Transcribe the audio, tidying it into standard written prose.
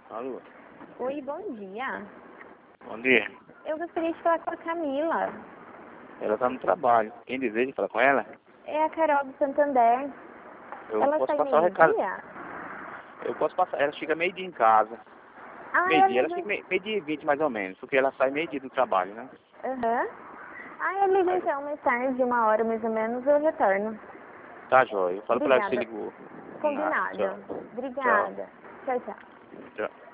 Alô? Oi, bom dia. Bom dia. Eu gostaria de falar com a Camila. Ela tá no trabalho. Quem deseja falar com ela? É a Carol do Santander. Eu Ela posso sai passar o recado. meio-dia? Eu posso passar. Ela chega meio-dia em casa. Ah, Meio-dia. Ela ligo... chega meio-dia e 20 mais ou menos. Porque ela sai meio-dia do trabalho, né? Aham. Eu ligo Aí, então mais tarde, 1 hora mais ou menos, eu retorno. tá, joia. Eu falo pra ela que você Obrigada. ligou. Nada. Combinado. Tchau. Tchau. Obrigada. Tchau, tchau. Tchau.